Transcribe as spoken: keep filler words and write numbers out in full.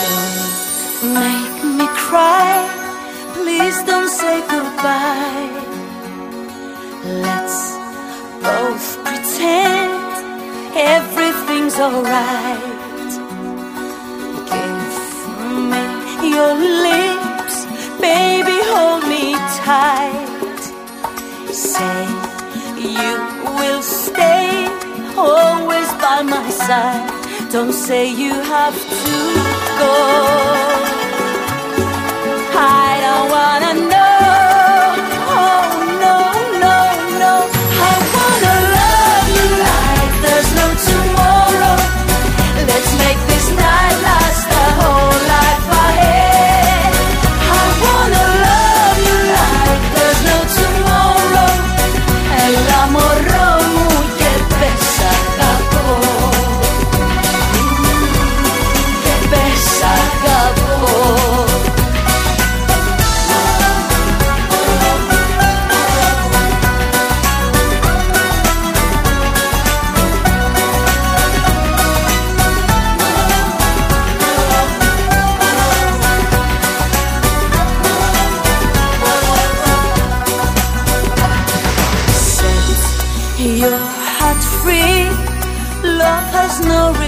Don't make me cry, please don't say goodbye. Let's both pretend everything's alright. Give me your lips, baby, hold me tight. Say you will stay always by my side. Don't say you have to go. I don't wanna know. Oh no, no, no. I wanna love you like there's no tomorrow. Let's make this night last the whole life ahead. I wanna love you like there's no tomorrow. El amor muy pesa acabó. Pesa acabó. Your heart free, love has no